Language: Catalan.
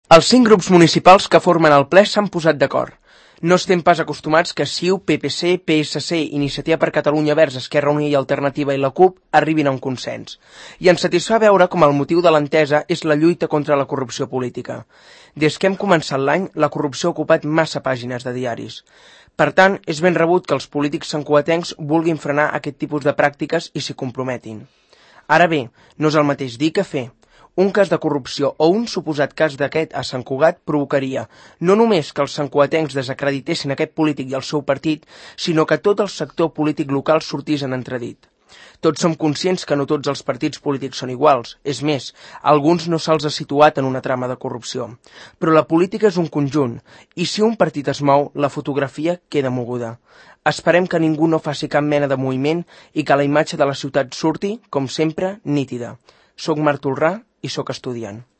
Els 5 grups municipals que formen el ple s'han posat d'acord. No estem pas acostumats que CiU, PPC, PSC, Iniciativa per Catalunya Verds, Esquerra Unida i Alternativa i la CUP arribin a un consens. I ens satisfà veure com el motiu de l'entesa és la lluita contra la corrupció política. Des que hem començat l'any, la corrupció ha ocupat massa pàgines de diaris. Per tant, és ben rebut que els polítics santcugatencs vulguin frenar aquest tipus de pràctiques i s'hi comprometin. Ara bé, no és el mateix dir que fer. Un cas de corrupció o un suposat cas d'aquest a Sant Cugat provocaria no només que els santcugatencs desacreditessin aquest polític i el seu partit, sinó que tot el sector polític local sortís en entredit. Tots som conscients que no tots els partits polítics són iguals. És més, alguns no se'ls ha situat en una trama de corrupció. Però la política és un conjunt, i si un partit es mou, la fotografia queda moguda. Esperem que ningú no faci cap mena de moviment i que la imatge de la ciutat surti, com sempre, nítida. Soc Marc Tolrà i soc estudiant.